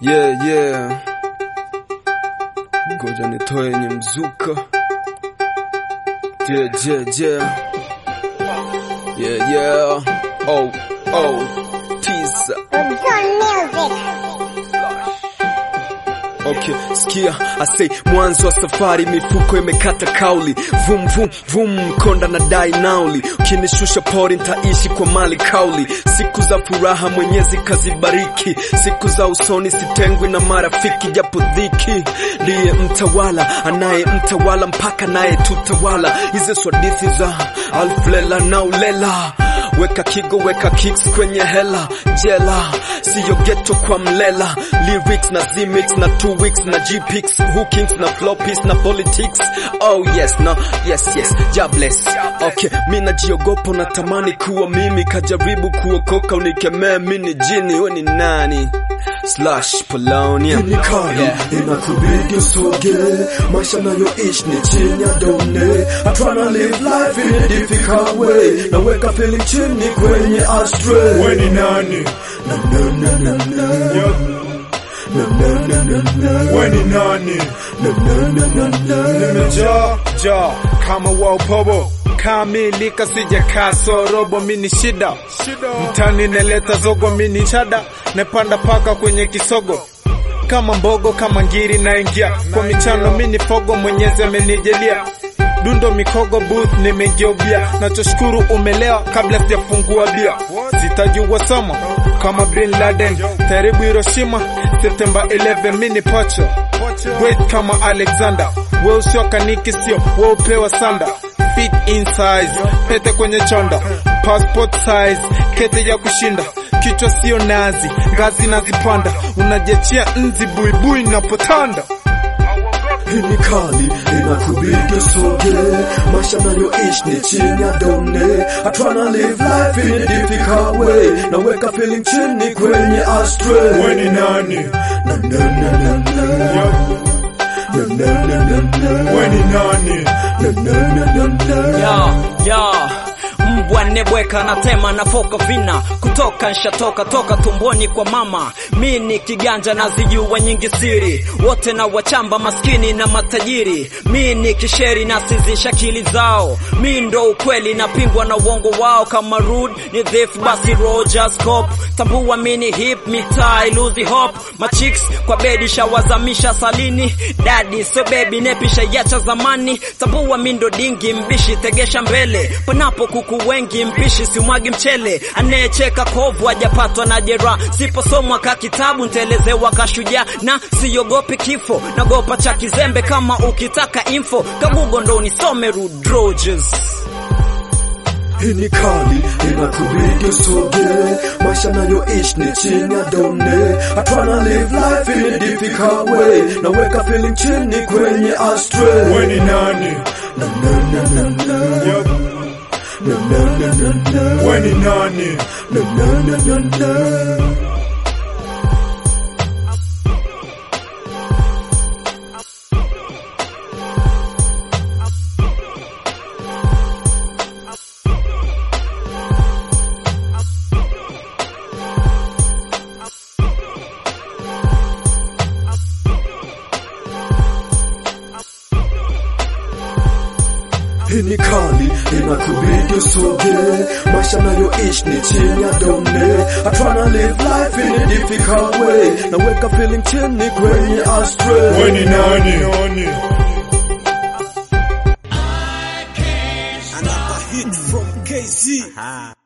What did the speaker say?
Yeah. Ngoja nitoe yenye mzuka. Yeah. Oh. Tisa. Okay, sikia, I say mwanzo wa safari mifuko imekata kauli. Vum konda na dai nauli. Ukinishusha pori nitaishi kwa mali kauli. Siku za furaha Mwenyezi kazibariki. Siku za usoni sitengwi na marafiki japo dhiki. Ndiye mtawala, anaye mtawala mpaka naye tutawala. Hizi swadithi za Alflela na Ulela. Weka kigo, weka kicks kwenye hela. Jela, siyo ghetto kwa mlela. Lyrics na Z-mix na 2 weeks na G-pics. Hookings na floppies na politics. Oh yes, no, yes, jobless. Okay, mina jiogopo na tamani kuwa mimi. Kajaribu kuokoka unikemea mini jini. We ni nani? Polonia. Hini kali, inakubidi usoge. Maisha nayoishi ni chini ya done. I tryna live life in a difficult way. Naweka feeling chini kwenye astray. We ni nani? We ni nani? Nimejaa kama wao pobo. Kamilika sija kasorobo mini shida. Mtani neleta zogo mini chada. Nepanda paka kwenye kisogo. Kama mbogo kama ngiri na ingia. Kwa michano mini fogo Mwenyezi amenijalia. Dundo mikogo booth nimegiobia. Nachoshukuru umelewa kabla sijafungua bia. Sitajua somo kama Bin Laden. Taribu Hiroshima September 11 mini pocho. Great kama Alexander. We ushoka niki sio, we upewa sanda. Fit in size, pete kwenye chonda. Passport size, kete ya kushinda. Kichwa sio nazi, ngazi nazipanda. Unajechia nzi buibui na potanda. Hini kali, inakubidi usoge. Maisha nayoishi ni chini ya done. I tryna live life in a difficult way. Naweka feeling chini kwenye astray. We ni nani? We ni nani? Mbwa nebweka na tema na foka vina. Kutoka nshatoka toka tumboni kwa mama. Mini kiganja na zijua nyingi siri. Wote na wachamba maskini na matajiri. Mini kisheri na sizisha akili zao. Mindo ukweli na pingwa na uongo wao. Kama rude ni thief basi Rogers Cop. Tambua mini hip mitai luzi hop. Machicks kwa bedi shawazamisha salini. Daddy so baby nepisha yacha zamani. Tambua mindo dingi mbishi tegesha mbele. Panapo kuku wengi mpishi siumwagi mchele. Anayecheka kovu hajapatwa na jera. Siposomwa ka kitabu ntelelezewa kashujaa. Na siogopi kifo, nagopa cha kizembe. Kama ukitaka info kagugo ndo unisome Rude Rogers. Hini kali, inakubidi usoge. Maisha nayoishi ni chini ya done. I tryna live life in a difficult way. Naweka feeling chini kwenye astray. We ni nani? We ni nani? Hini kali, inakubidi usoge. Maisha nayoishi ni chini ya done. I tryna live life in a difficult way. Naweka feeling chini kwenye astray. We ni nani? Another hit from KZ.